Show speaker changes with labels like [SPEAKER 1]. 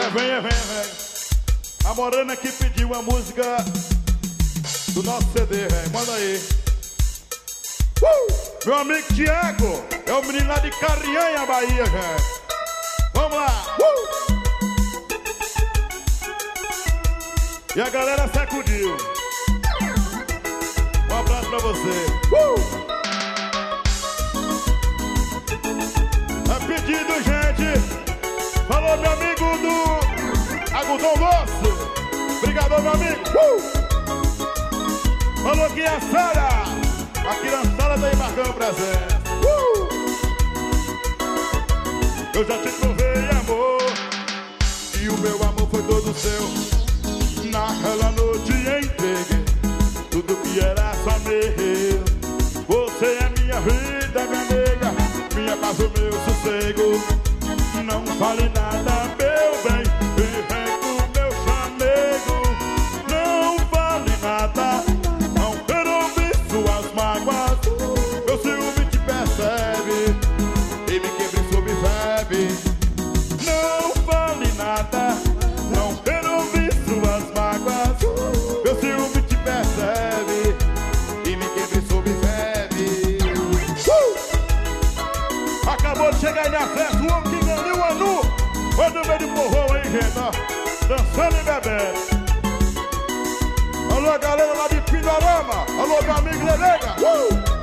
[SPEAKER 1] Vem. A Morena que pediu a música do nosso CD, velho. Manda aí. Meu amigo Tiago, é o menino lá de Carrianha, Bahia, velho. Vamos lá. E a galera sacudiu. Um abraço pra você. É pedido, gente. Falou, meu amigo do Agudão Doce. Obrigado, meu amigo. Falou que a Sara. A criançada tá embarcando presente. Eu já te provei, amor, e o meu amor foi todo seu. Naquela noite entreguei tudo que era só meu. Você é minha vida, minha nega, minha paz, o meu sossego. Não fale nada, meu bem, vem pro meu chamego. Não fale nada, não quero ouvir suas mágoas. Meu ciúme te percebe e me quebra e subverve. Não fale nada, não quero ouvir suas mágoas. Meu ciúme te percebe e me quebra e subverve. Acabou de chegar na festa o homem que ganhou o Anu. Foi no meio de forró aí, gente, ó, dançando e bebendo. Alô, galera lá de Pindorama. Alô, meu amigo Lelega.